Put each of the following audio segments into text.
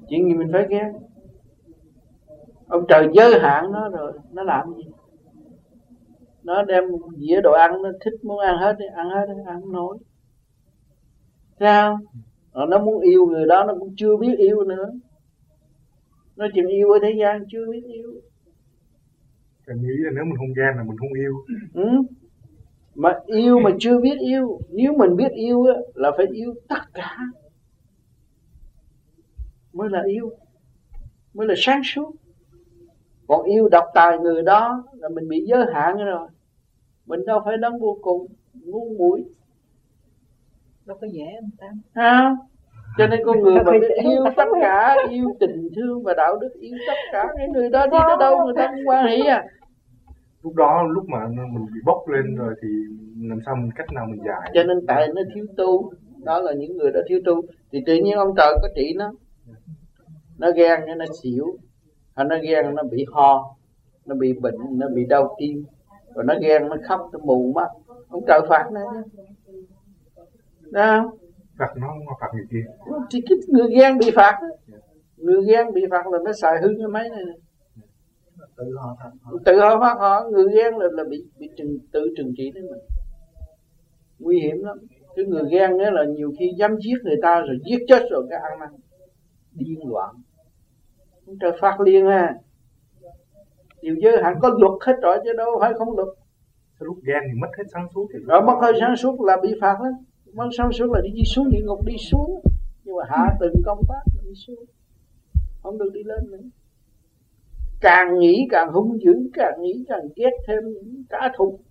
Chuyện gì mình phải ghen? Ông trời giới hạn nó rồi, nó làm gì? Nó đem dĩa đồ ăn, nó thích muốn ăn hết đi, ăn hết đi, ăn không nổi. Sao? Rồi nó muốn yêu người đó, nó cũng chưa biết yêu nữa. Nó chỉ yêu ở thế gian, chưa biết yêu. Mình nghĩ là nếu mình không ghen là mình không yêu. Mà yêu mà chưa biết yêu. Nếu mình biết yêu á, là phải yêu tất cả mới là yêu, mới là sáng suốt. Còn yêu độc tài người đó là mình bị giới hạn rồi. Mình đâu phải đấng vô cùng, ngu muội. Đâu có dễ anh Tam. Ha? Cho nên con người mà biết yêu tất cả, yêu tình thương và đạo đức, yêu tất cả, cái người đó đi tới đâu người ta cũng quan hệ à. Lúc đó, lúc mà mình bị bốc lên rồi thì làm sao mình cách nào mình giải? Cho nên tại nó thiếu tu. Đó là những người đã thiếu tu. Thì tự nhiên ông trời có trị nó ghen nó xỉu, hay nó ghen nó bị ho, nó bị bệnh, nó bị đau tim, rồi nó ghen nó khóc nó mù mắt, ông trời phạt nó. Đó. Phạt nó không phạt người kia. Thì cái người ghen bị phạt đó. Người ghen bị phạt là nó xài hư cái máy này. Tự họ phạt họ. Người ghen là bị tự trừng trị đến mình. Nguy hiểm lắm. Cái người ghen đó là nhiều khi dám giết người ta rồi giết chết rồi cái ăn năn điên loạn. Ông trời phạt liền à. Điều giới hạn có luật hết rồi chứ đâu phải không luật. Lúc ghen thì mất hết sáng suốt thì rồi mất hết sáng suốt là bị phạt đó. Mất sáng suốt là đi xuống địa ngục, đi xuống. Nhưng mà hạ từng công tác đi xuống, không được đi lên nữa. Càng nghĩ càng hung dữ, càng nghĩ càng ghét thêm những trả thù.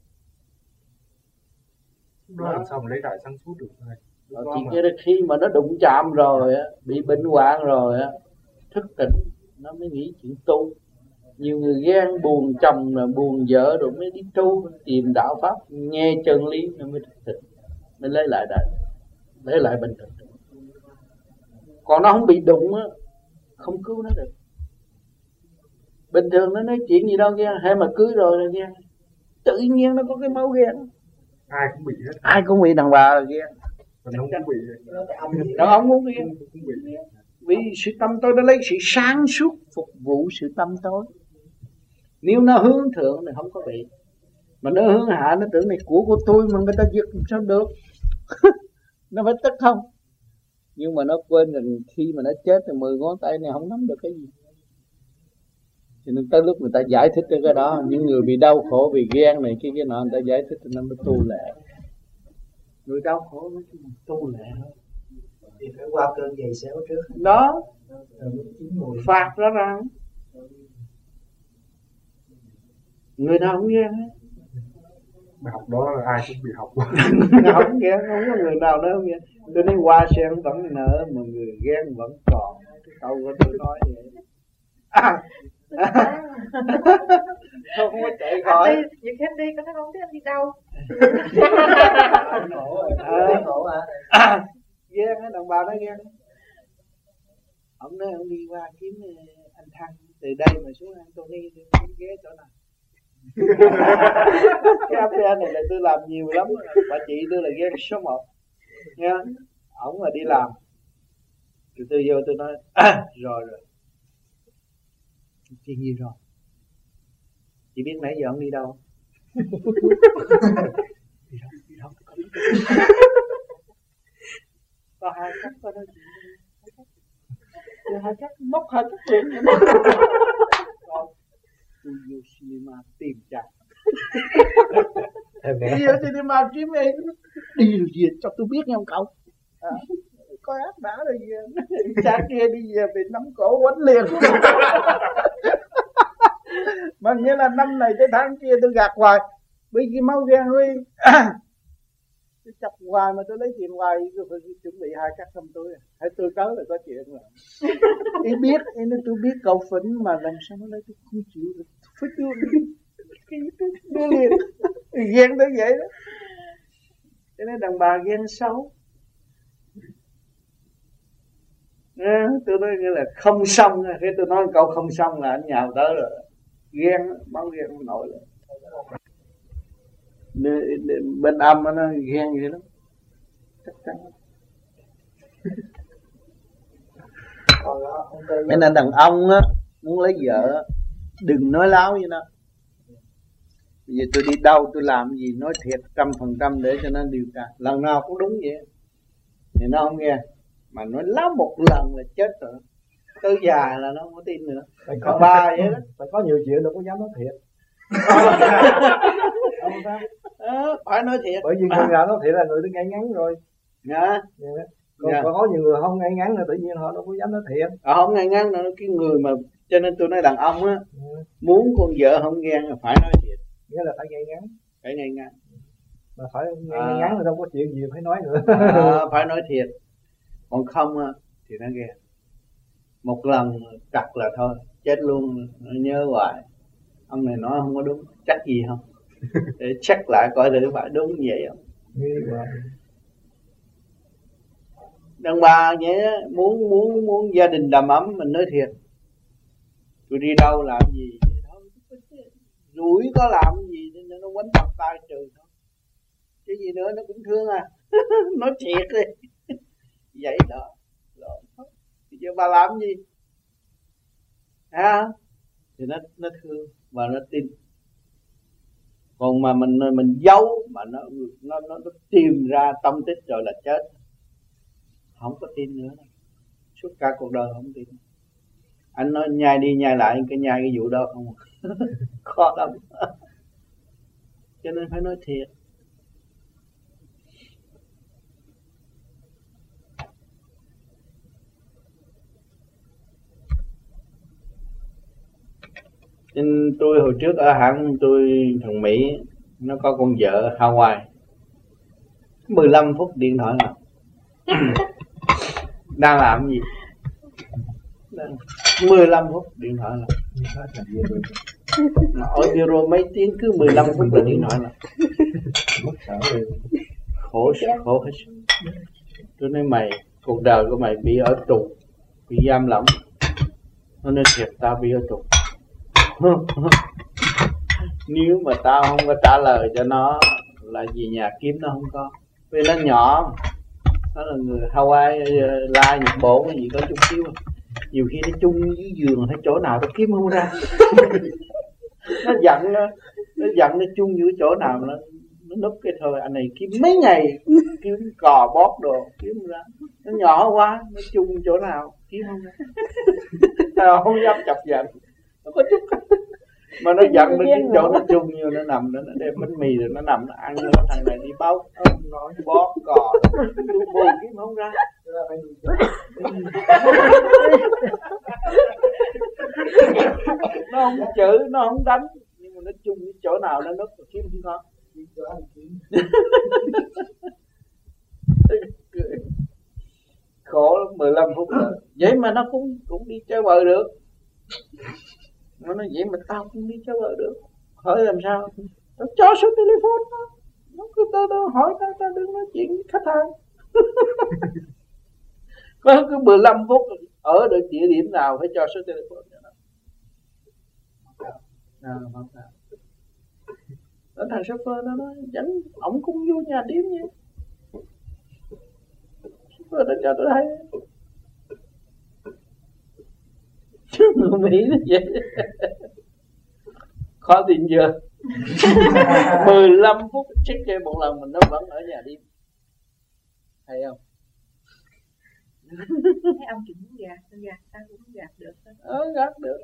đó làm sao mà lấy lại sáng suốt được Thì mà... khi mà nó đụng chạm rồi bị bệnh hoạn rồi thức tỉnh nó mới nghĩ chuyện tu. Nhiều người ghen buồn chồng là buồn vợ rồi mới đi tu tìm đạo pháp, nghe chân lý nó mới thức tỉnh, mới lấy lại đời, lấy lại bình thường. Còn nó không bị đụng á, không cứu nó được. Bình thường nó nói chuyện gì đâu ghen, hay mà cưới rồi là ghen, tự nhiên nó có cái máu ghen. Ai cũng bị hết. Ai cũng bị, đàn bà là ghen, đàn ông cũng bị, đàn ông cũng ghen. Vì sự tâm tối nó lấy sự sáng suốt phục vụ sự tâm tối. Nếu nó hướng thượng thì không có bị, mà nó hướng hạ nó tưởng này của tôi mà người ta giật sao được. Nó phải tức không. Nhưng mà nó quên rằng khi mà nó chết thì 10 ngón tay này không nắm được cái gì. Cho nên tới lúc người ta giải thích cho cái đó, những người bị đau khổ vì ghen này cái nọ, người ta giải thích cho nó mới tu lệ. Người đau khổ mới tu lệ thôi. Thì phải qua cơn giày xéo trước. Đó, phạt rõ ràng. Người nào không ghen hết. Bài học đó là ai cũng bị học. Không ghen, không có người nào nữa không ghen. Cho nên hoa sen vẫn nở mà người ghen vẫn còn. Cái câu của tôi nói vậy. Không có chạy khỏi. Những khách đi có thấy không biết anh đi đâu. Ghen á, đàn bà nó ghen. Ông nói ông đi qua kiếm anh Thăng, từ đây mà xuống Anthony không ghé chỗ nào. Cái affair này là tôi làm nhiều lắm. Bà chị tôi là ghen số 1 nha. Ổng là đi làm thì tôi vô tôi nói rồi chuyện gì rồi, chị biết nãy giờ ông đi đâu? Đi đâu có 2 cách có nói chuyện, 2 cách móc 2 cách chuyện. Tôi vô cinema tìm chàng. Đi vô cinema kiếm em. Đi được gì cho tôi biết nha ông cậu. Coi ác đã rồi về. Cha kia đi về bị nắm cổ quánh liền. Mà nghĩa là năm này tới tháng kia tôi gạt hoài. Bởi cái máu ghen huy. Tôi chọc hoài mà tôi lấy tiền hoài. Tôi phải chuẩn bị 2 cách trong túi. Hay tôi tới là có chuyện rồi. Ý biết, ý nói tôi biết cậu phỉnh mà làm sao nó lấy tôi không chịu được. Phải đưa liền. Ghen tới vậy đó. Cho nên đàn bà ghen xấu. Tôi nói nghĩa là không xong. Khi tôi nói câu không xong là anh nhào tới rồi. Ghen, máu ghen không nổi rồi. Bên âm nó ghen vậy lắm. Chắc chắn. Còn đó Cho nên đàn ông á muốn lấy vợ đừng nói láo với nó. Bây giờ tôi đi đâu tôi làm gì nói thiệt 100% để cho nó điều tra. Lần nào cũng đúng vậy thì nó không nghe. Mà nói láo một lần là chết rồi. Tới già là nó không có tin nữa. Còn ba vậy đó. Phải có nhiều chuyện đâu có dám nói thiệt. Phải nói thiệt. Bởi vì người nào nói thiệt là người ta ngay ngắn rồi. Dạ. Còn có nhiều người không ngay ngắn là tự nhiên họ đâu có dám nói thiệt. Không ngay ngắn nữa, cái người mà cho nên tôi nói đàn ông á muốn con vợ không ghen là phải nói thiệt. Nghĩa là phải ngay ngắn. Phải ngay ngắn. Mà phải ngay ngắn là đâu có chuyện gì phải nói nữa. Phải nói thiệt. Còn không á thì nó ghen. Một lần cặt là thôi, chết luôn, nó nhớ hoài. Ông này nói không có đúng, chắc gì không? Để check lại coi thử phải đúng vậy không? Đàn bà vậy á, muốn gia đình đầm ấm mình nói thiệt. Tôi đi đâu làm gì rủi có làm gì nên nó quánh mặt tay trừ thôi. Cái gì nữa nó cũng thương à. Nói thiệt đi. Vậy đó. Bây giờ bà làm gì? Thì nó thương và nó tin. Còn mà mình giấu mà nó tìm ra tâm tích rồi là chết. Không có tin nữa. Suốt cả cuộc đời không tin. Anh nói nhai đi nhai lại cái nhai cái vụ đó không. Khó lắm. Cho nên phải nói thiệt. Nên tôi hồi trước ở hãng tôi thằng Mỹ nó có con vợ Hawaii 15 phút điện thoại nào đang làm gì 15 phút điện thoại nào ở bureau mấy tiếng cứ 15 phút là điện thoại nào khổ hết. Tôi nói mày cuộc đời của mày bị ở tù bị giam lỏng. Nó nói thiệt tao bị ở tù. Nếu mà tao không có trả lời cho nó là vì nhà kiếm nó không có. Vì nó nhỏ, nó là người Hawaii, La, Nhật Bản cái gì có chút xíu. Nhiều khi nó chung dưới giường hay chỗ nào nó kiếm không ra. Nó giận nó chung dưới chỗ nào nó núp cái thôi. Anh này kiếm mấy ngày kiếm cò bóp đồ kiếm không ra. Nó nhỏ quá, nó chung chỗ nào kiếm không ra. Tao không dám chọc giận. Nó có chút mà nó giận nó kiếm chỗ nó chung như nó nằm đó, nó đem bánh mì rồi nó nằm nó ăn. Nó thằng này đi báo nói bóp cò bùi kiếm không ra. Nó không chữ, nó không đánh, nhưng mà nó chung với chỗ nào nó núp kiếm không có. Khổ lắm, 15 phút rồi. Vậy mà nó cũng đi chơi bời được. Nó nói vậy mà tao cũng đi chơi bời được. Hỏi làm sao? Tao cho số telephone nó cứ tao hỏi tao đừng nói chuyện với khách hàng. Có cứ 15 phút ở được địa điểm nào phải cho số telephone cho nó. Không sao. Đó thằng shopper nó nói dẫn ổng cũng vô nhà điếm vậy. Shopper nó cho tôi thấy. Người Mỹ nó vậy. Khó tin chưa? 15 phút check chơi một lần mình nó vẫn ở nhà điếm. Thấy không? Thấy ông chừng muốn gạt sao cũng gạt được. Gạt được.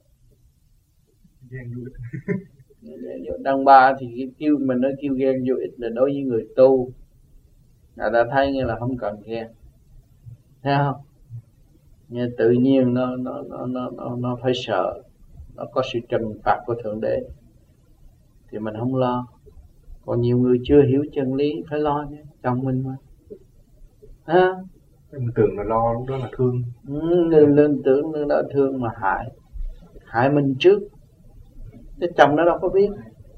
Ghen vui. Đàn bà thì kêu mình nói kêu ghen vô ích là đối với người tu. Người ta thấy như là không cần ghen. Thấy không? Nhưng tự nhiên nó phải sợ. Nó có sự trừng phạt của Thượng Đế. Thì mình không lo. Còn nhiều người chưa hiểu chân lý phải lo nhé. Chồng mình mà. Ha? Mình tưởng là lo lúc đó là thương. Lên tưởng lúc đó thương mà hại mình trước. Cái chồng nó đâu có biết.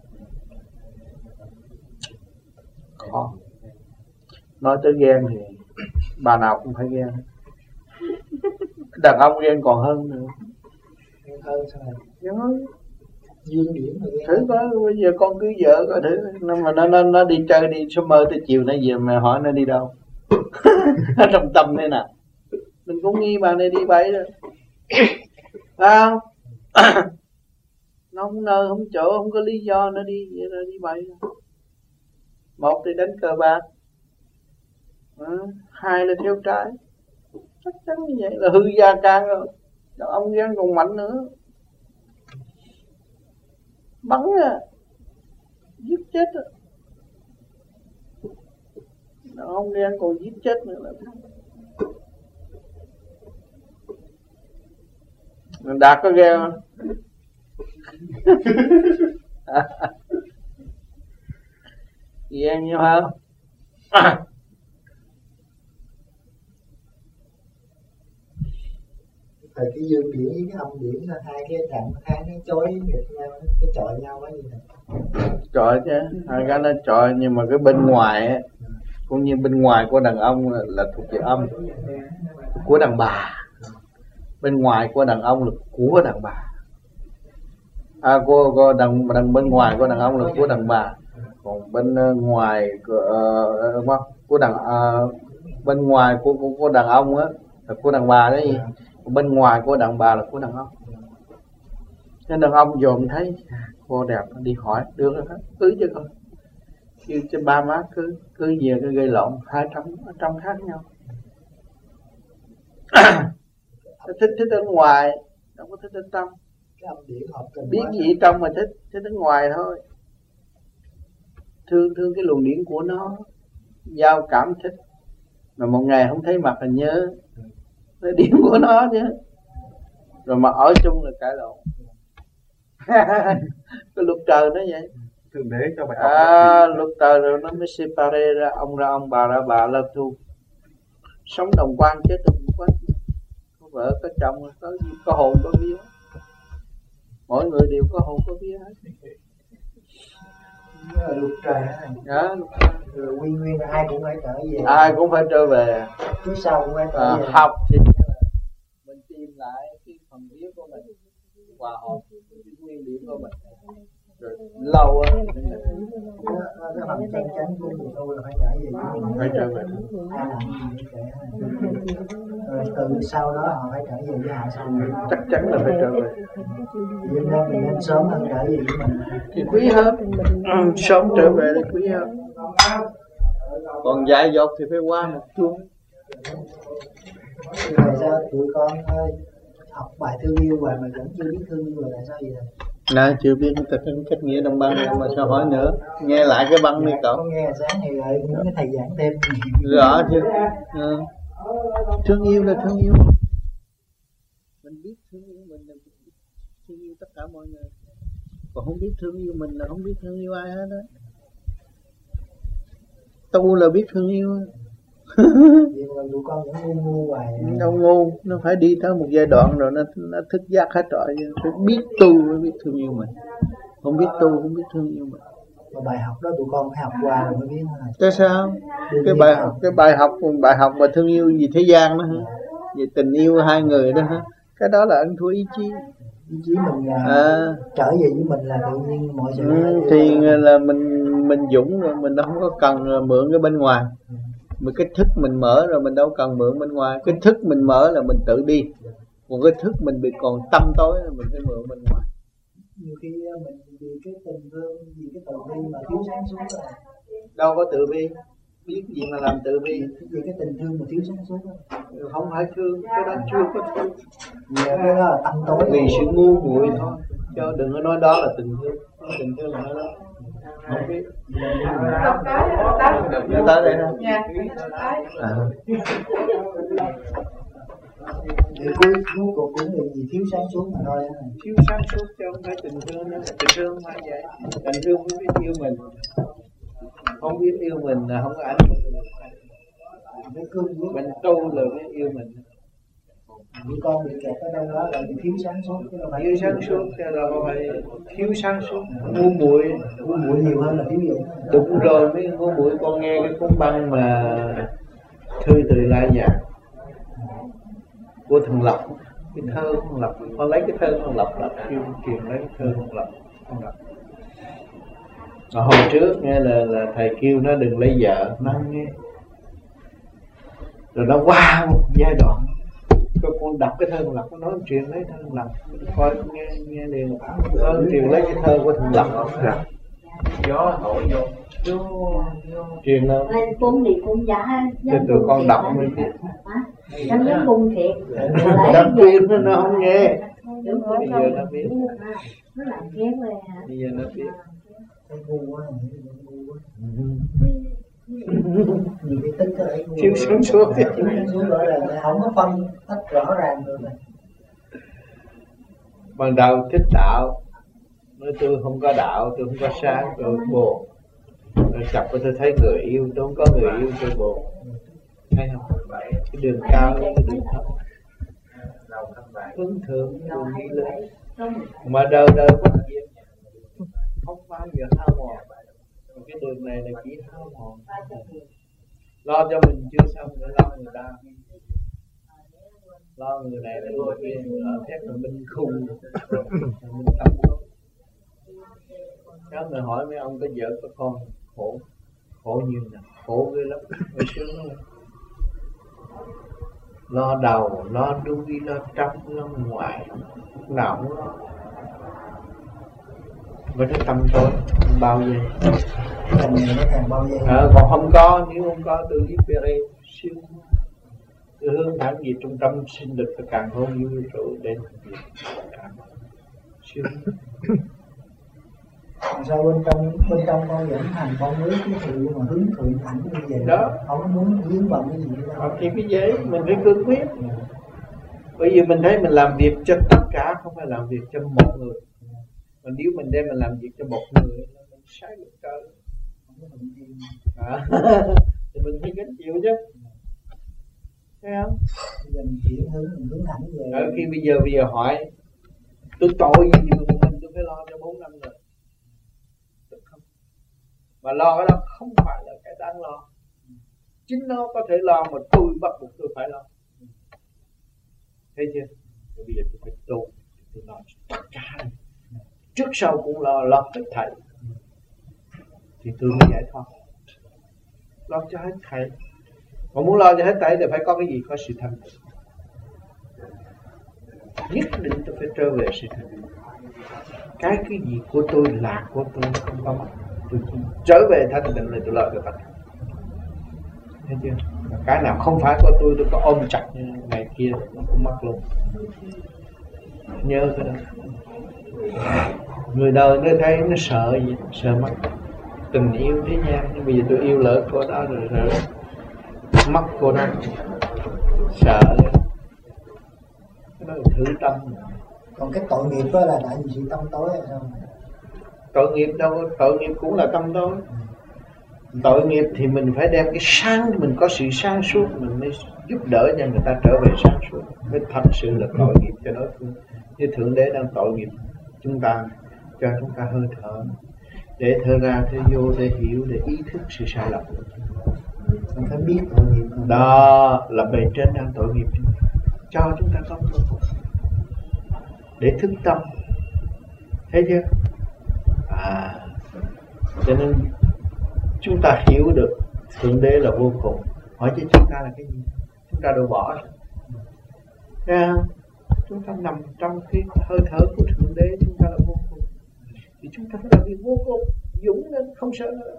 Khó. Nói tới ghen thì bà nào cũng phải ghen. Đàn ông ghen còn hơn nữa. Ghen hơn sao nào? Ghen hơn. Duyên điểm mà ghen. Thử coi bây giờ con cưới vợ coi thử. Mà nó đi chơi đi số mơ tới chiều nay về mà hỏi nó đi đâu. Trong tâm thế nào. Mình cũng nghi bà này đi bậy rồi. Phải không? Nó không nơi không chỗ, không có lý do nó đi vậy là đi bậy. Một thì đánh cờ bạc, hai là theo trái. Chắc chắn như vậy là hư gia can rồi. Đàn ông ghen còn mạnh nữa, bắn giết chết. Đàn ông ghen còn giết chết nữa là Đạt có ghen không? Ghen nhiều hơn. Thời cái dương điển với cái âm điển là hai cái trạng thái nó chối nghịch nhau, cái chọi nhau quá gì nè. Chọi chứ, hai cái nó chọi, nhưng mà cái bên ngoài á, cũng như bên ngoài của đàn ông là thuộc về âm, của đàn bà. Bên ngoài của đàn ông là của đàn bà. Của đàn bên ngoài của đàn ông là của đàn bà, còn bên ngoài của bên ngoài của đàn ông á là của đàn bà đấy, bên ngoài của đàn bà là của đàn ông. Nên đàn ông dòm thấy cô đẹp đi hỏi được rồi, cưới chứ con, kêu cho ba má cưới về cái gây lộn, hai trong khác nhau. thích ở ngoài, đâu có thích ở trong. Biết gì trong mà thích ở ngoài thôi. Thương cái luồng điển của nó, giao cảm thích. Mà một ngày không thấy mặt là nhớ cái điển của nó chứ. Rồi mà ở chung là cãi lộn. Cái luật trời nó vậy. Thượng đế cho bài học. Luật trời rồi nó mới separate ra ông bà ra bà là tu. Sống đồng quan chứ đồng quan. Có vợ có chồng có hồn có vía. Mỗi người đều có hồn có vía hết. Luật trời này. Luật trời. Rồi quy nguyên là ai cũng phải trở về. Ai cũng phải trở về. Trước sau cũng phải trở về. Học thì mình tìm lại cái phần vía của mình, hòa hợp cái nguyên điểm của mình. Rồi lâu á cái phần chân chánh của người tu là phải trở về. Phải trở về. Ai làm gì để rồi từ sau đó họ phải trở về với họ sau. Chắc chắn là phải trở về. Nên mình nên sớm hơn trở về với mình. Thì quý hơn. Sớm trở về thì quý hơn. Còn dại dột thì phải qua một chuông. Tại sao tụi con học bài thương yêu hoài mà vẫn chưa biết thương yêu là tại sao vậy? Nè, chưa biết cách nghĩa đồng băng này mà sao hỏi nữa. Nghe lại cái băng đi cậu. Con nghe sáng thì lại những cái thầy giảng thêm. Rõ chưa? Thương yêu là thương yêu. Mình biết thương yêu mình là thương yêu tất cả mọi người. Còn không biết thương yêu mình là không biết thương yêu ai hết đó. Tu là biết thương yêu. Vậy mà tụi con vẫn ngu hoài. Đâu ngu, nó phải đi tới một giai đoạn rồi nó thức giác hết rồi. Phải biết tu mới biết thương yêu mình. Không biết tu không biết thương yêu mình. Mà bài học đó tụi con phải học qua rồi mới biết thôi. Tại sao? Cái bài học mà thương yêu gì thế gian đó hả? Về tình yêu hai người đó hả? Cái đó là ăn thua ý chí. Ý chí mình trở về với mình là tự nhiên mọi sự. Thì là mình dũng rồi, mình đâu không có cần mượn cái bên ngoài. Mà cái thức mình mở rồi mình đâu cần mượn bên ngoài. Cái thức mình mở là mình tự đi. Còn cái thức mình bị còn tâm tối là mình phải mượn bên ngoài. Nhiều khi mình vì cái tình thương, vì cái từ bi mà thiếu sáng suốt rồi. Đâu có tự bi. Biết gì mà làm tự bi. Vì cái tình thương mà thiếu sáng suốt rồi. Không phải thương, cái đó chưa có thương. Cái đó là tâm tối. Vì sự ngu muội thôi. Chứ đừng có nói đó là tình thương. Tình thương là nói đó. Không biết. Nó tới đây không? Dạ. Thì cuối cuộc cũng là gì thiếu sáng suốt mà thôi. Thiếu sáng suốt chứ không phải tình thương nữa. Tình thương không phải vậy. Tình thương không biết yêu mình. Không biết yêu mình là không có ảnh hưởng. Mình tu là biết yêu mình. Tụi con bị kẹt ở đâu đó là thiếu sáng suốt. Thiếu sáng suốt cho là phải thiếu sáng suốt. Ngu muội nhiều hơn là thiếu gì. Đúng rồi, mấy ngu muội con nghe cái cuốn băng mà Thư từ La Già của thằng Lộc, cái thơ thằng Lộc, con lấy cái thơ thằng Lộc là truyền lấy cái thơ thằng Lộc. Hồi trước nghe là thầy kêu nó đừng lấy vợ, nó không nghe. Rồi nó qua một giai đoạn con đọc cái thơ Thằng Lộc, nó nói truyền lấy thơ Thằng Lộc, coi nghe liền, nó truyền lấy cái thơ của Thằng Lộc không? Dạ. Gió thổi vô truyền đâu cung thì cung giả cho tụi con đọc mới biết. nó giống cung thiệt Đọc truyền nó không nghe. đúng rồi, Bây giờ nó biết. nó làm kén về hả? Bây giờ nó biết. Thấy ngu quá, ngu quá. Nhiều cái tính có thể ngu. Thiếu sáng suốt. Xuống rõ ràng là không có phân tách rõ ràng được này. Ban đầu thích đạo, nói tôi không có đạo, tôi không có sáng, tôi buồn. Rồi chập tôi thấy người yêu, tôi không có người yêu, tôi buồn. Thấy không? Cái đường cao, cái đường thấp. Hướng thượng, đường đi lên. Mà đời đời bất diệt, không bao giờ hao mòn. Cái đường này là chỉ hao mòn. Lo cho mình chưa xong nữa, lo người ta. Lo người này là người kia, ở thép là minh khùng, minh tâm. Nếu người hỏi mấy ông có vợ có con, khổ nhiều nè, khổ ghê lắm, mới sướng lắm. Lo đầu, lo đuôi, lo trong, lo ngoài, lúc nào cũng lo. Với cái tâm tối, bao giờ Càng ngày nó càng bao giờ. Còn không có, nếu không có tôi biết về đây siêu. Tôi hướng thẳng về trung tâm sinh lực và càng hôn như vũ trụ đến siêu. Sao bên trong con vẫn thành con mới cái sự mà hướng thượng thẳng như vậy đó, không muốn vướng vào cái gì đâu. Thì cái giấy mình phải cương quyết. Bởi vì mình thấy mình làm việc cho tất cả, không phải làm việc cho một người. Mà nếu mình đem mình làm việc cho một người mình sai được trời. Thì mình phải gánh chịu chứ. Thấy không? Bây giờ mình chuyển hướng, mình hướng thẳng về. Khi bây giờ hỏi tôi tội gì mà tôi phải lo cho 4 năm rồi. Được không? Mà lo cái đó không phải là cái đáng lo. Chính nó có thể lo mà tôi bắt buộc tôi phải lo. Thấy chưa? Bây giờ tôi phải tu, tôi lo tất cả. Trước sau cũng lo hết thảy. Thì tôi mới giải thoát. Lo cho hết thảy. Còn muốn lo cho hết thảy thì phải có cái gì? Có sự thanh tịnh. Nhất định tôi phải trở về sự thanh tịnh. Cái gì của tôi là của tôi, không có mất. Tôi trở về thanh tịnh là tôi lo cho tất cả. Thấy chưa? Cái nào không phải của tôi có ôm chặt như ngày kia nó cũng mất luôn. Nhớ cái đó. Người đời nó thấy nó sợ gì? Sợ mất tình yêu thế gian. Nhưng bây giờ tôi yêu lỡ cô đó rồi mất cô đó, sợ. Cái đó là thử tâm. Còn cái tội nghiệp đó là tại vì sự tâm tối hay sao? Tội nghiệp đâu, tội nghiệp cũng là tâm tối. Tội nghiệp thì mình phải đem cái sáng, mình có sự sáng suốt mình mới giúp đỡ cho người ta trở về sáng suốt, mới thật sự là tội nghiệp cho đối phương. Như Thượng Đế đang tội nghiệp chúng ta, cho chúng ta hơi thở, để thở ra, thở vô, để hiểu, để ý thức sự sai lầm. Mình phải biết tội nghiệp. Đó là bề trên đang tội nghiệp cho chúng ta có cơ hội để thức tâm. Thấy chưa? Cho nên chúng ta hiểu được Thượng Đế là vô cùng. Hỏi cho chúng ta là cái gì? Chúng ta đâu bỏ rồi. Thấy không? Chúng ta nằm trong cái hơi thở của Thượng Đế, chúng ta là vô cùng. Thì chúng ta phải làm việc vô cùng, dũng lên, không sợ nữa.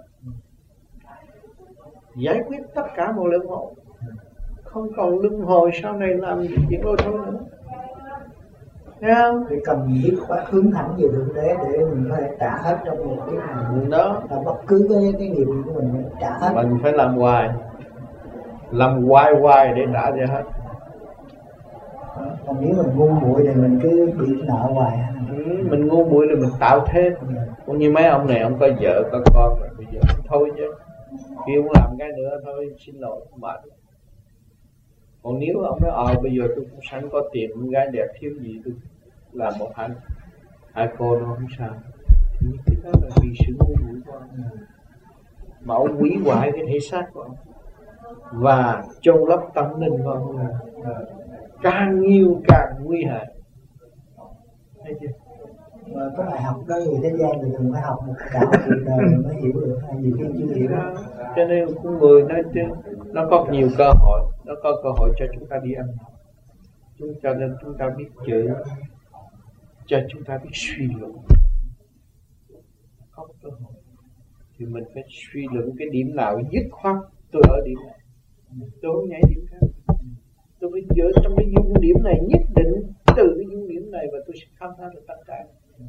Giải quyết tất cả mọi luân hồi. Không còn luân hồi sau này làm gì chuyện lôi thôi nữa. Thấy không? Thì cần biết khoát hướng thẳng về Thượng Đế để mình có thể trả hết trong một cái này. Đó. Là bất cứ cái nghiệp của mình trả hết. Mình phải làm hoài. Làm hoài để trả cho hết. Còn nếu mình ngu muội thì mình cứ bị nợ hoài. Mình ngu muội thì mình tạo thêm. Cũng như mấy ông này, ông có vợ, có con rồi, bây giờ thôi chứ. Khi ông làm cái nữa thôi, xin lỗi, mệt. Còn nếu ông nói, bây giờ tôi cũng sẵn có tiền, con gái đẹp thiếu gì tôi làm một hai cô nó không sao. Thì cái đó là vì sự ngu muội của ông. Mà ông hủy hoại cái thể xác của ông và chôn lấp tâm linh của ông. Càng nhiều càng nguy hại. Thấy chưa? Mà có bài học đó người thế gian thì thường phải học một cả một cuộc đời mới hiểu được, hay nhiều khi chưa hiểu. Cho nên con người nó có nhiều cơ hội, nó có cơ hội cho chúng ta đi ăn. chúng ta biết chữ, cho chúng ta biết suy luận. Không có cơ hội thì mình phải suy luận cái điểm nào dứt khoát. Tôi ở điểm này, tôi không nhảy điểm khác. Tôi phải dựa trong cái dung điểm này, nhất định từ cái dung điểm này và tôi sẽ khám phá được tất cả.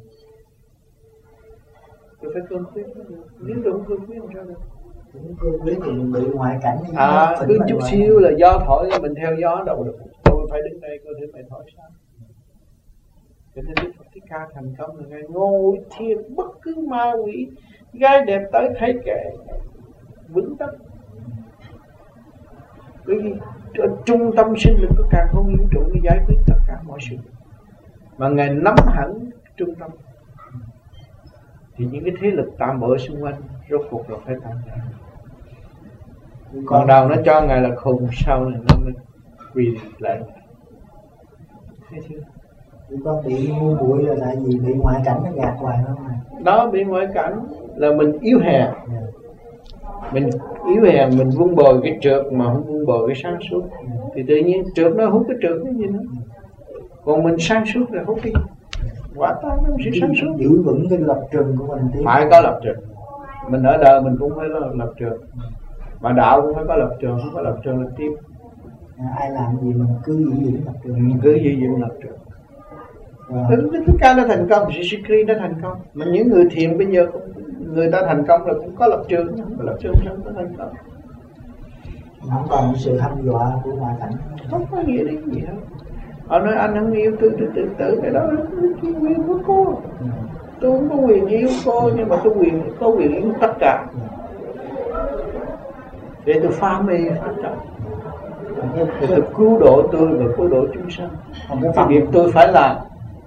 Tôi phải cương quyết, nếu tôi không cương quyết làm sao được. Cương quyết thì mình bị ngoại cảnh. Cứ chút xíu là gió thổi mình theo gió đâu được. Tôi phải đứng đây coi thử mày thổi sao. Cho nên Đức Phật Thích Ca thành công là Ngài ngồi thiền, bất cứ ma quỷ gái đẹp tới thấy kệ vững tâm. Bởi vì trung tâm sinh lực của càng không vũ trụ để giải quyết tất cả mọi sự. Mà Ngài nắm hẳn trung tâm thì những cái thế lực tạm bỡ xung quanh rốt cuộc là phải tan ra. Còn đầu nó cho Ngài là khùng, sau này nó mới quỳ lại. Thấy chưa? Con bị ngu muội là tại vì bị ngoại cảnh nó gạt hoài không à? Đó, bị ngoại cảnh là mình yếu hèn. Mình yếu hèn, mình vun bồi cái trượt mà không vun bồi cái sáng suốt. Thì tự nhiên trượt nó hút cái trượt cái gì nữa. Còn mình sáng suốt là hút cái quả tan nó sẽ sáng suốt. Giữ vững cái lập trường của mình. Phải có lập trường. Mình ở đời mình cũng phải có lập trường. Mà đạo cũng phải có lập trường, không có lập trường là tiếp. Ai làm gì mình cứ giữ vững lập trường. Mình cứ giữ vững lập trường. Tất cả đã thành công, Shikri đã thành công. Mà những người thiền bây giờ người ta thành công là cũng có lập trường, nhưng mà lập trường không có thành công. Không còn sự hăm dọa của ngoại cảnh. Không có nghĩa đến gì hết. Họ nói anh không yêu tôi tự tử, cái đó là cái quyền của cô. Tôi không có quyền yêu cô, nhưng mà tôi có quyền yêu tất cả. Để tôi phá mê phá trọng. Để tôi cứu độ tôi và cứu độ chúng sanh. Cái việc tôi phải làm.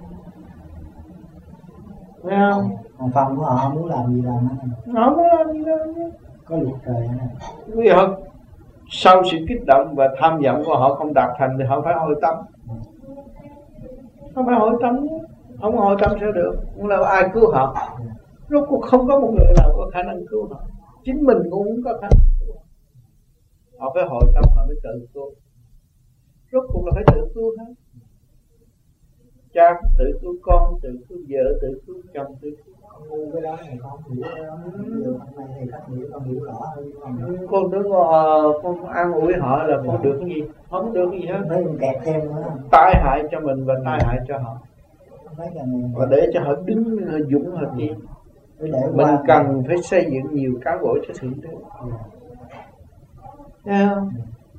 Thấy không? Còn phòng của họ muốn làm gì làm. Họ muốn làm gì làm. Có luật trời này. Vì họ sau sự kích động và tham vọng của họ không đạt thành thì họ phải hồi tâm. Không phải hồi tâm, không hồi tâm sao được. Không là ai cứu họ. Rốt cuộc không có một người nào có khả năng cứu họ. Chính mình cũng không có khả năng cứu họ. Họ phải hồi tâm, họ mới tự cứu. Rốt cuộc là phải tự cứu hết. Cha tự cứu con, tự cứu vợ, tự cứu chồng, tự cứu con. Cái đó này con hiểu đó. Hôm nay thầy cách hiểu con hiểu rõ hơn. Con đứng con an ủi họ là con được cái gì? Không được cái gì hết. Mấy kẹt thêm nữa. Tai hại cho mình và tai hại cho họ. Và để cho họ đứng dũng họ đi. Mình cần phải xây dựng nhiều cán bộ cho thượng đế. Thấy không?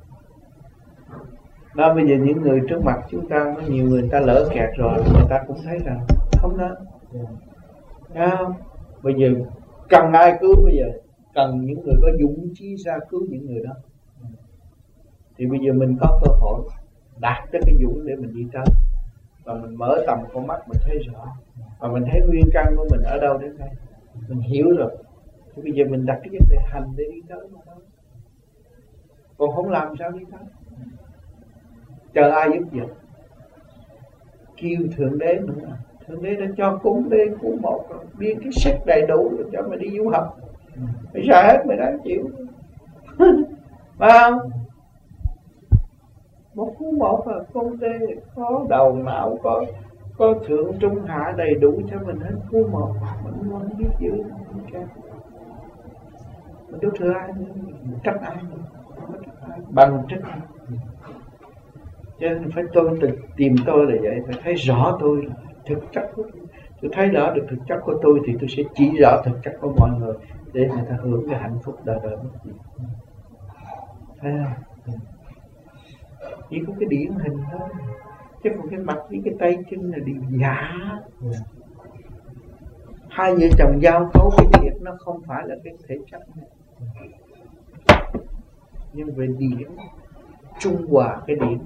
Đó, bây giờ những người trước mặt chúng ta có nhiều người ta lỡ kẹt rồi, người ta cũng thấy rằng không nên. Thấy không? Bây giờ cần ai cứu bây giờ? Cần những người có dũng chí ra cứu những người đó. Thì bây giờ mình có cơ hội đạt tới cái dũng để mình đi tới. Và mình mở tầm con mắt mình thấy rõ. Và mình thấy nguyên căn của mình ở đâu đến đây. Mình hiểu rồi. Thì bây giờ mình đặt cái vấn đề hành để đi tới mà thôi. Còn không làm sao đi tới. Chờ ai giúp việc. Kêu Thượng Đế nữa. Thượng Đế đã cho cúng đế cúng một rồi. Biên cái sách đầy đủ rồi cho mày đi du học. Mày xài hết mày đáng chịu. Phải không? Một cú một là con đế có đầu não, có thượng trung hạ đầy đủ cho mình hết cú một. Mình không biết giữ. Mình đâu thừa ai nữa. Mình trách ai nữa. Bằng trách ai. Cho nên phải tôi tìm tôi là vậy. Phải thấy rõ tôi là thực chất của tôi. Tôi thấy rõ được thực chất của tôi thì tôi sẽ chỉ rõ thực chất của mọi người để người ta hưởng cái hạnh phúc đời đời bất diệt. Thấy không? Chỉ có cái điển hình thôi. Chứ còn cái mặt với cái tay chân là điều giả. Hai vợ chồng giao cấu cái thiệt nó không phải là cái thể chất này. Nhưng về điển trung hòa cái điển.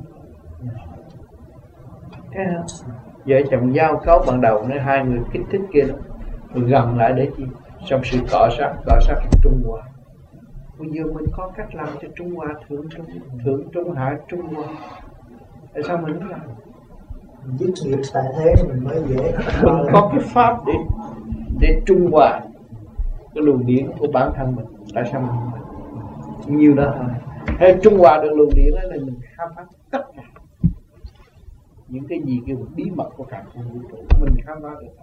Thấy không? Vợ chồng giao cấu ban đầu nên hai người kích thích kia rồi gần lại để chi? Xong sự cọ sát trung hòa. Bây giờ mình có cách làm cho trung hòa thượng trung hạ trung hòa. Tại sao mình không làm? Dứt nghiệp tại thế mình mới dễ. Mình có cái pháp để trung hòa cái luồng điển của bản thân mình. Tại sao mình không làm? Nhiều đó thôi. Hay trung hòa được luồng điển là mình khám phá tất cả. những cái gì kêu bí mật của cả vũ trụ mình khám phá được.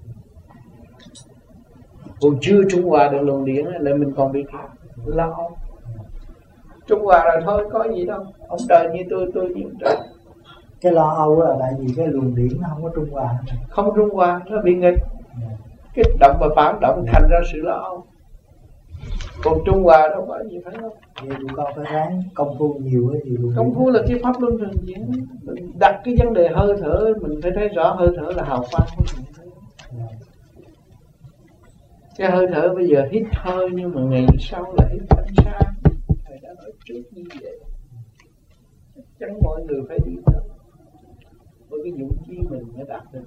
Còn chưa trung hòa được luồng điển là mình còn bị lo. Trung hòa rồi thôi có gì đâu, ông trời như tôi như ông trời. Cái lo âu là tại vì cái luồng điển nó không có trung hòa. Không trung hòa nó bị nghịch, kích động và phản động thành ra sự lo âu. Còn trung hòa đâu có gì phải không? Vậy tụi con phải ráng công phu nhiều cái gì luôn. Công phu là cái pháp luân thường diễn. Mình đặt cái vấn đề hơi thở, mình phải thấy rõ hơi thở là hào quang của mình. Cái hơi thở bây giờ hít hơi nhưng mà ngày sau là hít ánh sáng. Thầy đã nói trước như vậy. Chắc chắn mọi người phải đi tới. Với cái dũng khí mình mới đạt được.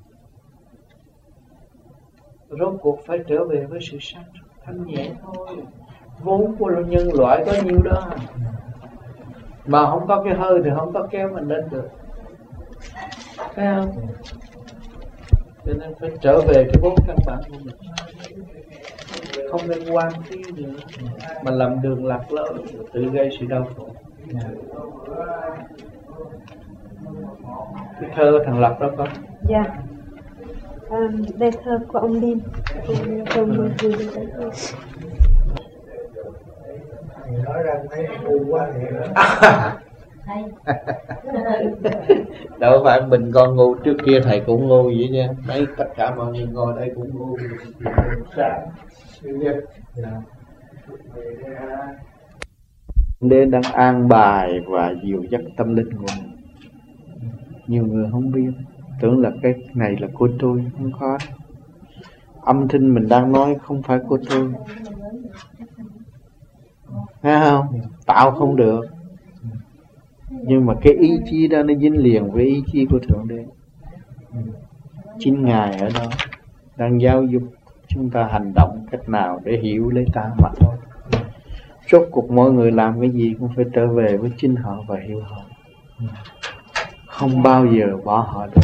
Rốt cuộc phải trở về với sự sáng suốt thanh nhẹ thôi. Vốn của nhân loại có nhiêu đó, mà không có cái hơi thì không có kéo mình lên được, thấy không? Cho nên phải trở về cái vốn căn bản của mình, không nên quan phí nữa mà làm đường lạc lối tự gây sự đau khổ. Cái thơ thằng Lập đó có. Dạ. Đây thơ của ông Liên. Thầy nói ra thấy ngu quá vậy đó. Đâu phải mình con ngu, trước kia thầy cũng ngu vậy nha. Đấy, tất cả mọi người ngồi đây cũng ngu. Đế đang an bài và dìu dắt tâm linh của mình. Nhiều người không biết, tưởng là cái này là của tôi, không có. Âm thanh mình đang nói không phải của tôi, thấy không? Tạo không được. Nhưng mà cái ý chí đó nó dính liền với ý chí của Thượng Đế. Chính Ngài ở đó đang giáo dục chúng ta hành động cách nào để hiểu lấy ta mà thôi. Rốt cuộc mọi người làm cái gì cũng phải trở về với chính họ và hiểu họ. Không bao giờ bỏ họ được.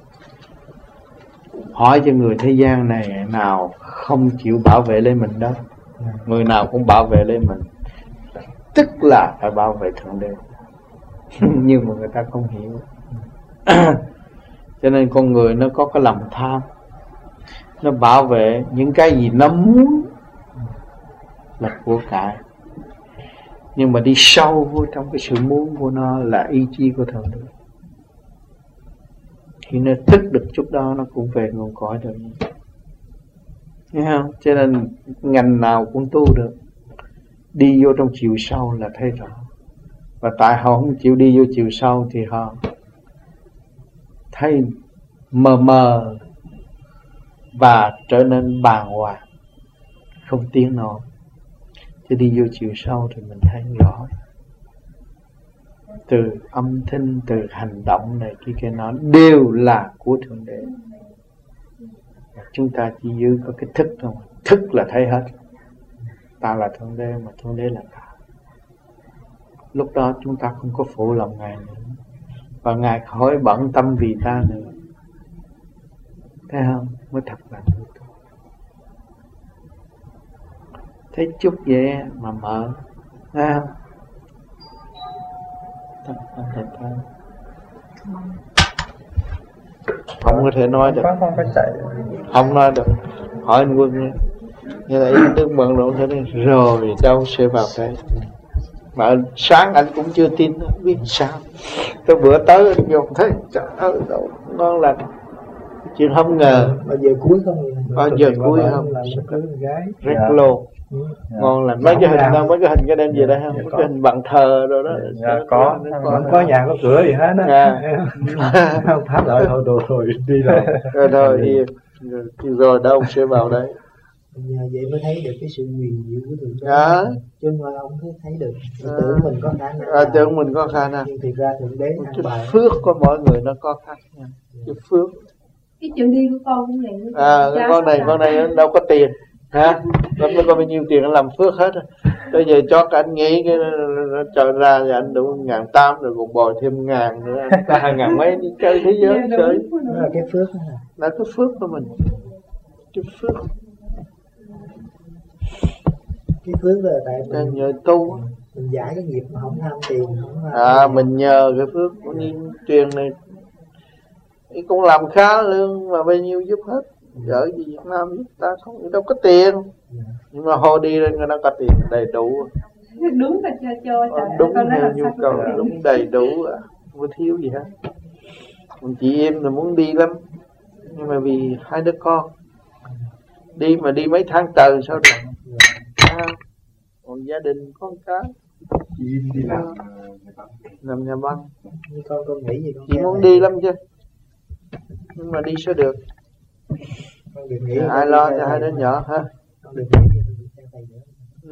Hỏi cho người thế gian này nào không chịu bảo vệ lấy mình đó. Người nào cũng bảo vệ lấy mình, tức là phải bảo vệ Thượng Đế. Nhưng mà người ta không hiểu. Cho nên con người nó có cái lòng tham, nó bảo vệ những cái gì nó muốn là của cải. Nhưng mà đi sâu vô trong cái sự muốn của nó là ý chí của Thượng Đế. Khi nó thức được chút đó nó cũng về nguồn cõi được. Thấy không? Cho nên ngành nào cũng tu được. Đi vô trong chiều sâu là thấy rõ. Và tại họ không chịu đi vô chiều sâu thì họ thấy mờ mờ và trở nên bàng hoàng, không tiến nổi. Chứ đi vô chiều sâu thì mình thấy rõ. Từ âm thanh, từ hành động này kia nó đều là của Thượng Đế. Chúng ta chỉ giữ có cái thức thôi. Thức là thấy hết. Ta là Thượng Đế mà Thượng Đế là ta. Lúc đó chúng ta không có phụ lòng Ngài nữa. Và Ngài khỏi bận tâm vì ta nữa. Thấy không? Mới thật là như tôi. Thấy chút vậy mà mở. Thấy không? Thật. Không có thể nói được. Không nói được. Hỏi anh Quân nha. Như là ý Đức bận rộn thế này. Rồi đâu sẽ vào đây. Mà sáng anh cũng chưa tin, biết sao. Tôi bữa tới anh vô thấy trời ơi ngon lành. Chuyện không ngờ. Bao giờ cuối không? Bao giờ cuối không? Rất lô. Ngon lành. Mấy cái hình đâu, mấy cái hình cái đem về đây không? Mấy cái hình bằng thờ rồi đó. Có nhà có cửa gì hết á. Không tháp lại thôi đồ rồi đi rồi. Rồi đâu sẽ vào đây. Vậy mới thấy được cái sự huyền diệu của Thượng Đế. Chứ không phải ông thấy được. Tưởng mình có khả năng. Tưởng mình có khả năng. Nhưng thực ra Thượng Đế an bài. Cái phước của mỗi người nó có khác nhau. Cái phước. Cái chuyện đi của con cũng vậy. Con này đâu có tiền. Hả? Nó có bao nhiêu tiền nó làm phước hết. Bây giờ cho cả anh nghĩ cái nó trở ra thì anh đủ 1.800 rồi còn bồi thêm 1.000 nữa. Anh có 2.000 mấy đi chơi thế giới chơi. Đó là cái phước đó. Là cái phước của mình. Cái phước. Cái phước là tại mình nhờ tu. Mình giải cái nghiệp mà không tham tiền. Không mình nhờ cái phước của những truyền này. Cũng làm khá lương mà bao nhiêu giúp hết. Ở Việt Nam giúp ta không đâu có tiền. Nhưng mà hồi đi lên người ta có tiền đầy đủ. Đúng là cho đúng theo nhu cầu, đúng đầy đủ, không thiếu gì hết. Chị em là muốn đi lắm, nhưng mà vì hai đứa con đi mà đi mấy tháng trời sao được. Còn gia đình con cái chị em đi làm nhà băng. Con nghĩ gì Chị muốn đi lắm chứ, nhưng mà đi sao được. Con đừng nghĩ ai lo cho hai đứa nhỏ hả? Con đừng nghĩ gì theo thầy nữa.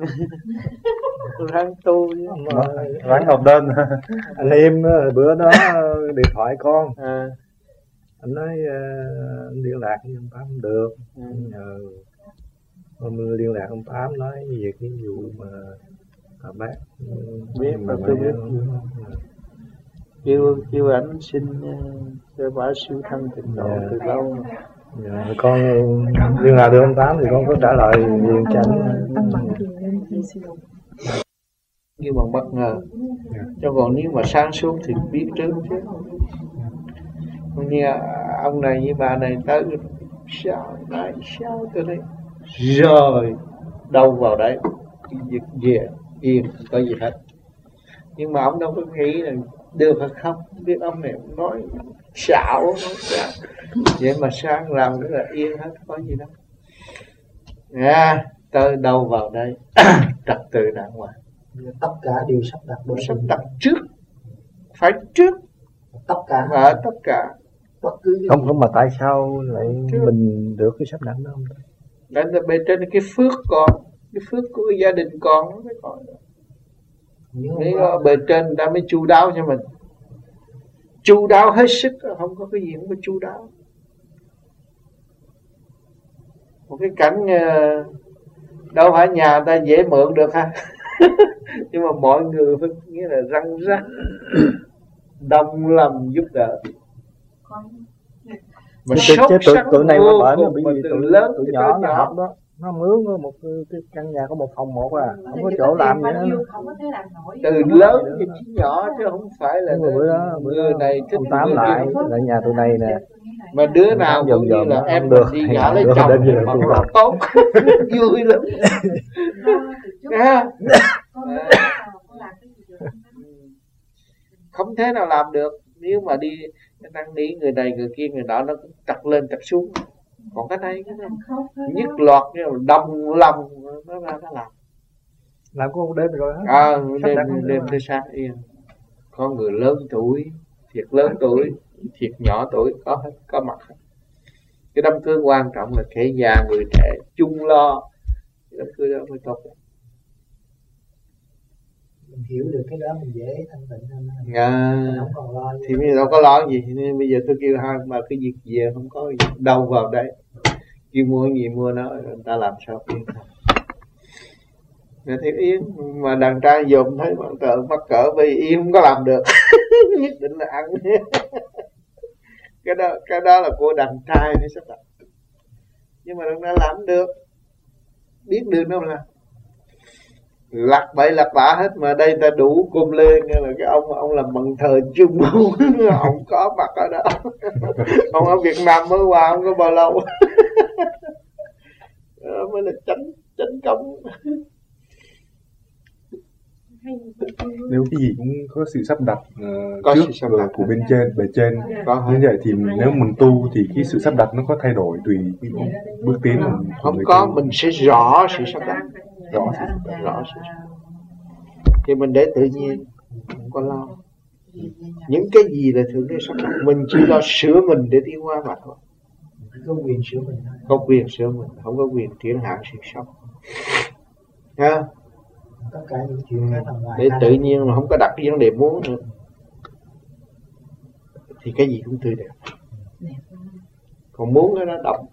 Ráng tu chứ. Ráng nộp đơn. Anh em bữa đó điện thoại con, anh nói anh liên lạc với ông Tám không được. Nhờ liên lạc ông Tám nói về cái vụ mà bác biết mà tôi biết. Kêu ảnh xin cho bà siêu thân tịnh độ từ lâu mà. Con liên lạc được ông Tám thì con có trả lời liền cho anh. Như bằng bất ngờ. Cho còn nếu mà sáng suốt thì biết trước chứ. Như ông này với bà này tới sao này sao tới đây rồi đâu vào đấy về yên không có gì hết. Nhưng mà ông đâu có nghĩ là được hay không. Biết ông này nói xạo vậy mà sáng làm rất là yên hết, có gì đâu. Tới đâu vào đây trật tự đàng hoàng. Tất cả đều sắp đặt bởi sắp đặt trước, phải trước tất cả và tất cả. Không mà tại sao lại mình được cái sắp đặt đó không? Đấy là bề trên cái phước con, cái phước của gia đình con nó mới còn. Thế bề trên người ta mới chu đáo cho mình, chu đáo hết sức, không có cái gì không có chu đáo. Một cái cảnh đâu phải nhà ta dễ mượn được ha. Nhưng mà mọi người phải nghĩa là răng rắc đồng lòng giúp đỡ. Mà tụi này mà bởi nó bị gì tụi lớn tụi nhỏ nó học đó, nó mướn một cái căn nhà có một phòng một không có chỗ làm gì hết. Từ lớn đến nhỏ chứ không phải là bữa này thích ông Tám lại nhà tụi này nè. Mà đứa nào cũng như là em được đi gả lấy chồng mà nó tốt vui lắm. Không thế nào làm được. Nếu mà đi năn nỉ người này người kia người nọ nó cũng trật lên trật xuống. Còn cái này nhất loạt như là đồng lòng nó ra nó làm có một đêm rồi hết. Đêm tới sáng yên. Có người lớn tuổi, thiệt lớn tuổi, thiệt nhỏ tuổi, có hết, có mặt hết. Cái đám cưới quan trọng là kẻ già người trẻ chung lo, cái đám cưới đó mới tốt. Mình hiểu được cái đó mình dễ thanh tịnh hơn. Không còn lo thì bây giờ đâu có lo gì. Nên bây giờ tôi kêu hai mà cái việc về không có gì đâu vào đây, kêu mua gì mua nó, người ta làm sao yên không. Người thấy Yến mà đàn trai dùm thấy mắc cỡ vì Yến không có làm được. Nhất định là ăn. Cái đó là của đàn trai mới sắp đặt. Nhưng mà đàn trai làm được, biết đường đâu là lặt bậy lặt bạ hết. Mà đây ta đủ cung lên là cái ông làm bằng thờ chung. Ông có mặt ở đó. Ông ở Việt Nam mới qua không có bao lâu. Đó mới là chánh công. Nếu cái gì cũng có sự sắp đặt trước của bên trên, bề trên như vậy thì nếu mình tu thì cái sự sắp đặt nó có thay đổi tùy cái bước tiến mình không có tu. Mình sẽ rõ sự sắp đặt, rõ sự thì mình để tự nhiên, không có lo. Những cái gì là thượng đế sắp đặt, mình chỉ lo sửa mình để tiến hóa mà thôi. Có quyền sửa mình, có quyền sửa mình, không có quyền tiến hạn sự sống. Ha? Tất cả những chuyện khác ở ngoài để tự nhiên mà không có đặt cái vấn đề muốn nữa thì cái gì cũng tươi đẹp. Còn muốn cái nó động.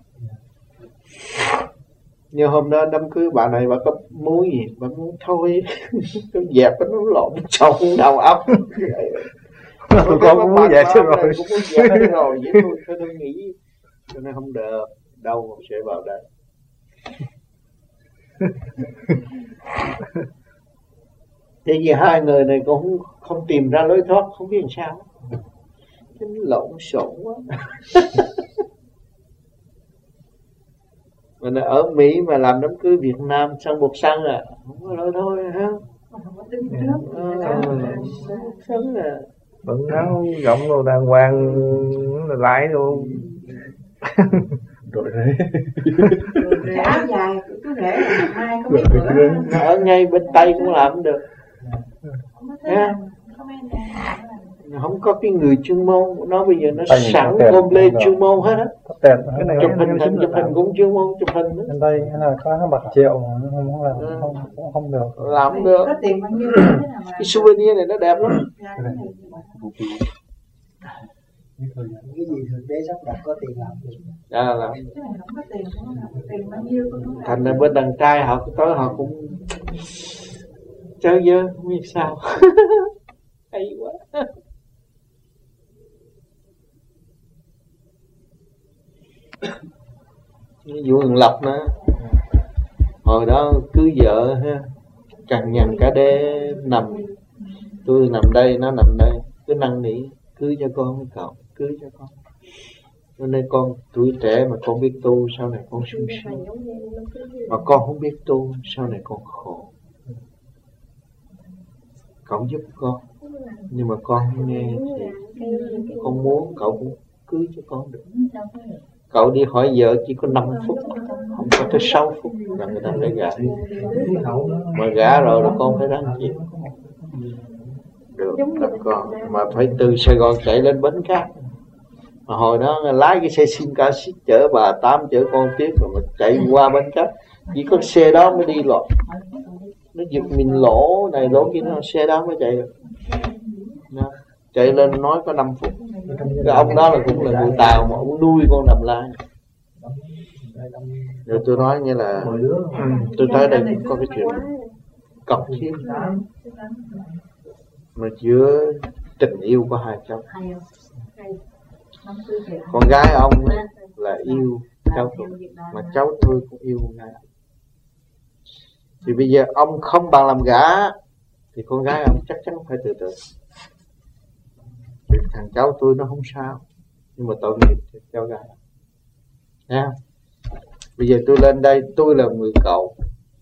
Như hôm đó đám cưới bà này bà có muốn gì, bà muốn thôi cái dẹp nó lộn xộn đầu óc. Tụi con cũng muốn dẹp chứ rồi. Cũng muốn dẹp rồi, vậy thôi tôi nghĩ cho nên không được đâu sẽ vào đây. Thế vì hai người này cũng không tìm ra lối thoát, không biết làm sao. lộn xộn quá. Mình ở Mỹ mà làm đám cưới Việt Nam xong một sân à, không có lỗi thôi ha. Sân à. Vẫn áo rộng đồ đàng hoàng lại luôn. Rồi đấy. Áo dài có thể là mai có biết nữa. Ở ngay bên Tây cũng làm được. Ha? Không có cái người chuyên môn, nó bây giờ nó sẵn ôm lên chuyên môn hết á. Chụp hình cũng chuyên môn chụp hình đó. Bên đây là có nó bạc triệu mà nó không làm không được. Làm được. Có tiền bao nhiêu Cái souvenir này nó đẹp lắm. Cái gì thực tế sắp đặt có tiền làm được. Làm. Không có tiền, tiền bao nhiêu cũng làm. Thành ra bên đàn trai họ tới họ cũng chơi dơ, không biết sao. Hay quá. Ví dụ thằng Lập nữa, hồi đó cưới vợ ha, cằn nhằn cả đêm nằm, tôi nằm đây nó nằm đây, cứ năn nỉ cưới cho con với cậu, cưới cho con. Cho nên con tuổi trẻ mà con biết tu sau này con sung sướng, mà con không biết tu sau này con khổ. Cậu giúp con, nhưng mà con không nghe thì con muốn cậu cũng cưới cho con được. Cậu đi hỏi vợ chỉ có 5 phút, không có tới 6 phút là người ta phải gả. Mà gả rồi là con phải ráng chịu. Được, các con. Mà phải từ Sài Gòn chạy lên Bến Cát. Mà hồi đó lái cái xe Sinca xích chở bà Tám chở con tiếp rồi mà chạy qua Bến Cát. Chỉ có xe đó mới đi lọt. Nó giật mình lỗ này lỗ kia, nó xe đó mới chạy được. Đó. Chạy lên nói có 5 phút. Cái ông đó là cũng là người Tàu mà ông nuôi con đầm lai. Rồi tôi nói như là tôi tới đây cũng có cái chuyện cọc thiết mà giữa tình yêu của hai cháu. Con gái ông là yêu cháu tôi, mà cháu tôi cũng yêu con gái. Thì bây giờ ông không bằng làm gả thì con gái ông chắc chắn phải từ từ. Vì thằng cháu tôi nó không sao, nhưng mà tội nghiệp cho cháu gái. Nha. Bây giờ tôi lên đây, tôi là người cậu,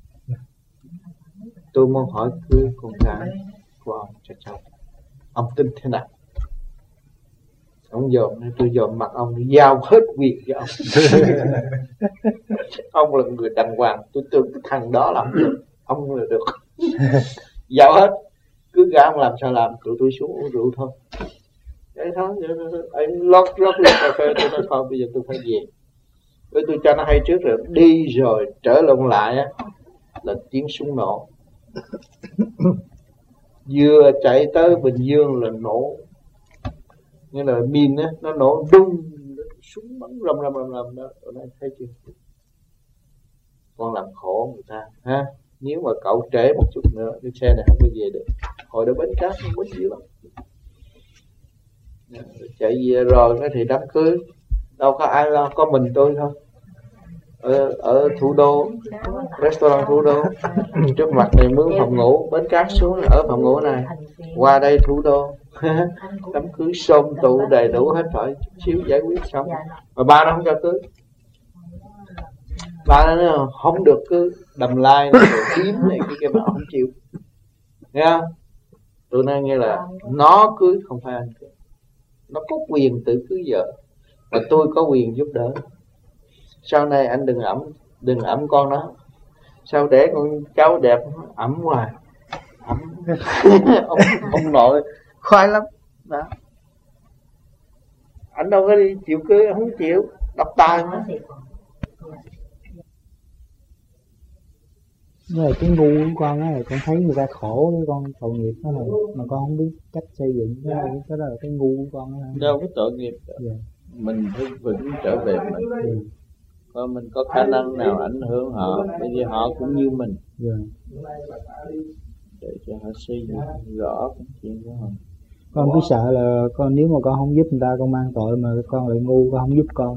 tôi muốn hỏi cưới con gái của ông cho cháu. Ông tin thế nào? Ông dòm, tôi dòm mặt ông, giao hết việc cho ông. Ông là người đàng hoàng, tôi tưởng cái thằng đó làm được, ông là được. Giao hết, cứ gã ông làm sao làm, tụi tôi xuống uống rượu thôi. Vậy thôi, anh lót ly cà phê, tôi nói thôi bây giờ tôi phải về. Với tôi cho nó hay trước rồi, đi rồi trở lộn lại á, là tiếng súng nổ. Vừa chạy tới Bình Dương là nổ, như là min á, nó nổ đung, súng bắn rầm đó, tôi nói thấy chưa? Con làm khổ người ta, ha? Nếu mà cậu trễ một chút nữa, cái xe này không có về được. Hồi đó Bến Cát nó quýnh dữ lắm. Chạy về rồi thì đám cưới đâu có ai lo, có mình tôi thôi. Ở thủ đô, restaurant thủ đô, trước mặt này mướn phòng ngủ, Bến Cát xuống ở phòng ngủ này, qua đây thủ đô. Đám cưới xôm tụ đầy đủ hết rồi, chút xíu giải quyết xong. Mà ba nó không cho cưới, ba nó không được cứ đầm lai này, kiếm này cái mà không chịu, nghe không? Tôi nói nghe là nó cưới không phải anh cưới, nó có quyền tự cưới vợ, mà tôi có quyền giúp đỡ. Sau này anh đừng ẵm con nó, sao để con cháu đẹp ẵm hoài, ẵm. ông nội khoai lắm đó. Anh đâu có đi chịu cưới, không chịu, độc tài mà. Với cái ngu của con á, con thấy người ta khổ cái con tội nghiệp đó này, mà con không biết cách xây dựng cái đó là cái ngu của con đó. Đâu có tội nghiệp. Mình phải vững trở về mình. Coi mình có khả năng nào ảnh hưởng họ, bây giờ họ cũng như mình. Để cho họ xây dựng rõ cái chuyện của họ. Con cứ sợ là con nếu mà con không giúp người ta con mang tội, mà con lại ngu con không giúp con.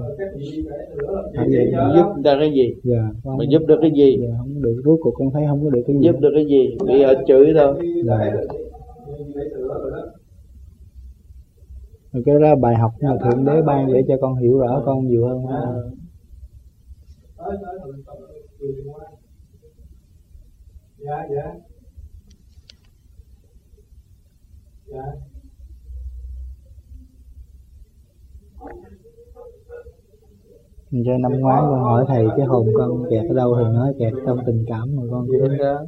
Giúp người ta cái gì? Mà giúp được cái gì? Không được, rốt cuộc con thấy không có được cái gì. Giúp được cái gì? Bị họ chửi thôi. Rồi cái đó là bài học mà Thượng Đế ban để cho con hiểu rõ con nhiều hơn. Mình cho năm ngoái con hỏi thầy cái hồn con kẹt ở đâu, thầy nói kẹt trong tình cảm mà con cứ đó.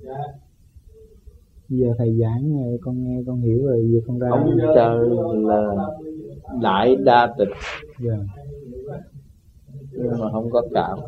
Bây giờ thầy giảng con nghe con hiểu rồi, giờ con ra. Ông trời là đại đa tịch, nhưng mà không có cảm.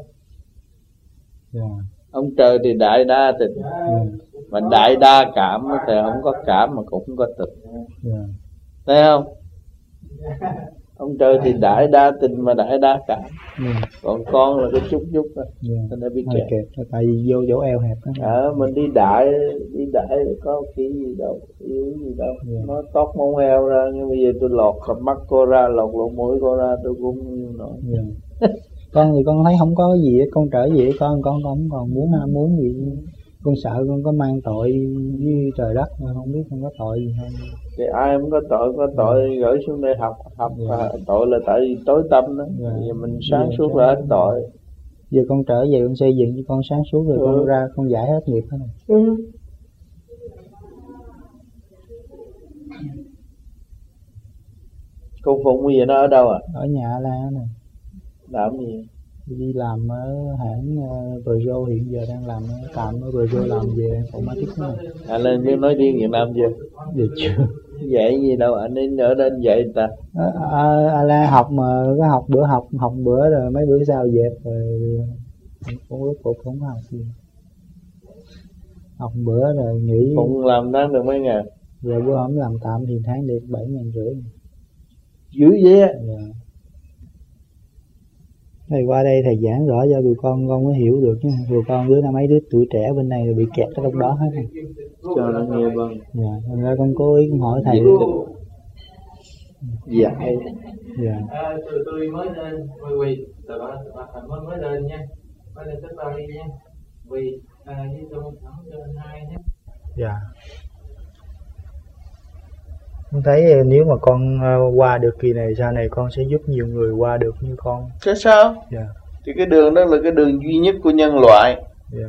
Ông trời thì đại đa tịch, mà đại đa cảm thì không có cảm mà cũng không có tịch. Thấy không? Ông trời thì đại đa tình mà đại đa cảm. Còn con là cái chút chút thôi. Nên bị kẹt. Tại vì vô chỗ eo hẹp đó. Mình đi đại có cái gì đâu, yếu gì đâu. Nó tót mông eo ra, nhưng bây giờ tôi lọt cặp mắt cô ra, lọt lỗ mũi cô ra, tôi cũng không yêu nổi. Con thì con thấy không có gì, con trở về con không còn muốn gì. Con sợ con có mang tội với trời đất mà không biết con có tội gì không. Thì ai cũng có tội gửi xuống đây học. Tội là tại vì tối tâm đó. Giờ mình sáng suốt là hết tội. Giờ con trở về con xây dựng cho con sáng suốt rồi con ra con giải hết nghiệp hết này. Cô Phụng bây giờ nó ở đâu à? Ở nhà La này. Làm gì? Đi làm ở hãng Peugeot, hiện giờ đang làm tạm ở Peugeot, làm về informatics này. Lên biết nói tiếng Việt Nam chưa? Giờ chưa. Dạy gì đâu, anh ấy ở đây dạy ta. La học mà có học bữa rồi mấy bữa sau dẹp rồi cũng không học gì. Học bữa rồi nghỉ. Cũng làm tháng được mấy ngày? Rồi bữa hôm làm tạm thì tháng được 7.500. Dữ vậy á? Thầy qua đây thầy giảng rõ cho tụi con mới hiểu được chứ. Tụi con mấy đứa tuổi trẻ bên này rồi bị kẹt ở trong đó hết. Cho nó nghe vâng. Thành ra con cố ý con hỏi thầy. Dạy. Tôi mới lên quỳ, mới lên nha. Mới lên tới Paris nha. Quỳ với tôi thẳng cho anh hai nhé. Con thấy nếu mà con qua được kỳ này, sau này con sẽ giúp nhiều người qua được như con. Chứ sao? Thì cái đường đó là cái đường duy nhất của nhân loại.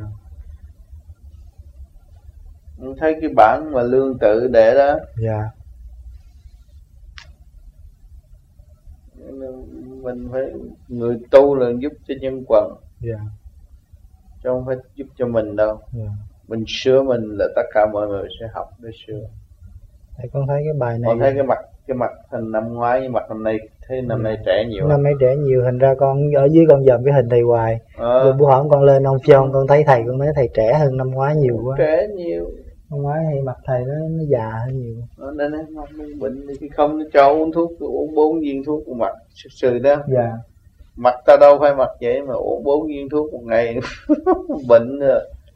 Mình thấy cái bản mà Lương Tự để đó. Mình phải, người tu là giúp cho nhân quần. Chứ không phải giúp cho mình đâu. Mình sửa mình là tất cả mọi người sẽ học để sửa. Thầy con thấy cái bài này. Con thấy cái mặt hình năm ngoái với mặt năm nay, thấy năm nay trẻ nhiều. Năm nay trẻ nhiều, thành ra con ở dưới con dòm cái hình thầy hoài. Rồi bữa hổm con lên ông Phong con thấy thầy, con nói thầy trẻ hơn năm ngoái nhiều quá. Trẻ nhiều. Năm ngoái thì mặt thầy nó già hơn nhiều. Nên nó bệnh thì không nó cho uống thuốc, uống 4 viên thuốc một mặt sự đó. Mặt ta đâu phải mặt vậy mà uống 4 viên thuốc một ngày bệnh rồi.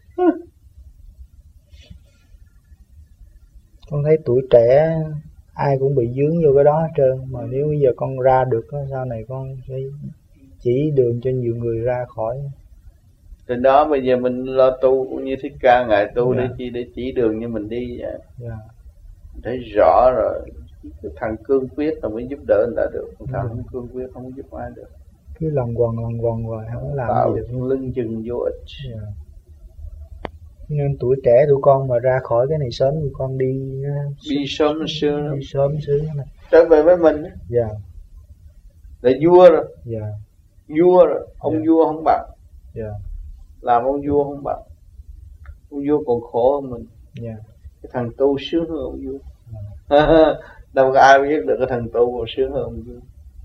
Con thấy tuổi trẻ ai cũng bị dướng vô cái đó hết trơn. Mà nếu bây giờ con ra được đó, sau này con sẽ chỉ đường cho nhiều người ra khỏi. Từ đó bây giờ mình lo tu như Thích Ca ngài tu để chỉ đường như mình đi. Thấy rõ rồi. Thằng cương quyết là mới giúp đỡ người ta được. Thằng không cương quyết không giúp ai được. Cứ lòng quần hoài không làm gì được. Lưng chừng vô ích. Nên tuổi trẻ tụi con mà ra khỏi cái này sớm, tụi con đi sớm sướng. Đi sớm sướng này. Trở về với mình. Là vua rồi. Vua rồi. Ông vua không bằng. Làm ông vua không bằng. Ông vua còn khổ hơn mình. Cái thằng tu sướng hơn ông vua. Đâu có ai biết được cái thằng tu còn sướng hơn ông vua.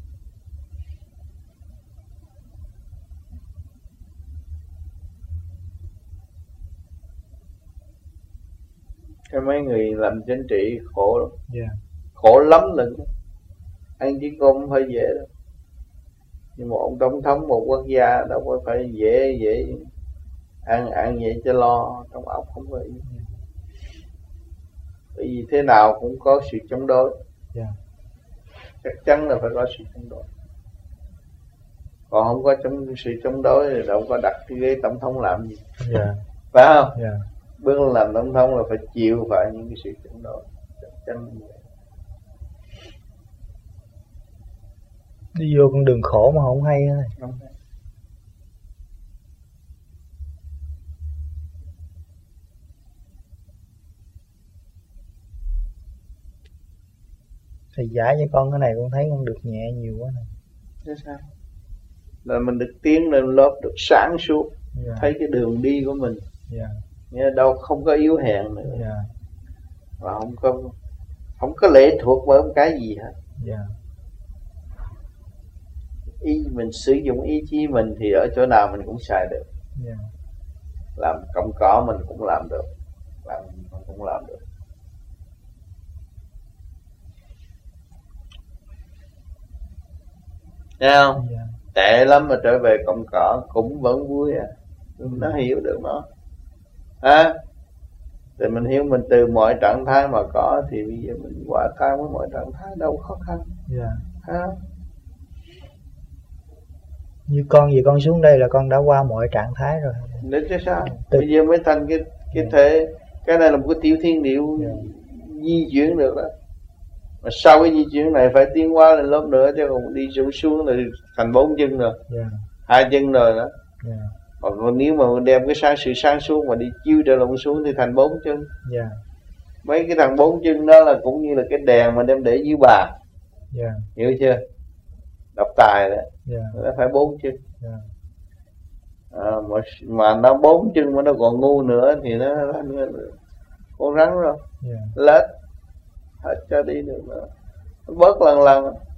Cái mấy người làm chính trị khổ lắm. Khổ lắm lần. Anh chỉ không phải dễ đâu. Nhưng một ông tổng thống một quốc gia đâu có phải dễ ăn vậy cho lo, trong óc không phải. Bởi vì thế nào cũng có sự chống đối. Chắc chắn là phải có sự chống đối. Còn không có sự chống đối thì đâu có đặt cái ghế tổng thống làm gì. Phải không? Bước lên làm tổng thống là phải chịu phải những cái sự chống đối. Chắc chắn như vậy. Đi vô con đường khổ mà không hay thôi. Thầy giải cho con cái này con thấy con được nhẹ nhiều quá này. Thế sao? Là mình được tiến lên lớp, được sáng suốt, thấy cái đường đi của mình. Nghĩa đâu không có yếu hèn nữa. Và không có lệ thuộc vào cái gì hết. Mình sử dụng ý chí mình thì ở chỗ nào mình cũng xài được. Làm cọng cỏ mình cũng làm được, làm mình cũng làm được. Thấy không? Tệ lắm mà trở về cọng cỏ cũng vẫn vui à. Nó hiểu được nó. Thì mình hiểu mình từ mọi trạng thái mà có thì bây giờ mình hòa tan với mọi trạng thái đâu khó khăn. Như con gì con xuống đây là con đã qua mọi trạng thái rồi. Đến chứ sao? Bây giờ mới thành cái thể, cái này là một cái tiểu thiên điệu di chuyển được đó. Mà sau cái di chuyển này phải tiến hóa lên lớp nữa, chứ còn đi xuống là thành 4 chân rồi, 2 chân rồi đó. Còn nếu mà đem cái sự sáng suốt mà đi chiêu trở lộn xuống thì thành 4 chân. Mấy cái thằng 4 chân đó là cũng như là cái đèn mà đem để dưới bàn. Hiểu chưa? Đọc tài đó. Nó phải 4 chân. Mà nó 4 chân mà nó còn ngu nữa thì nó con rắn rồi. Lết hết cho đi được nữa. Bớt lần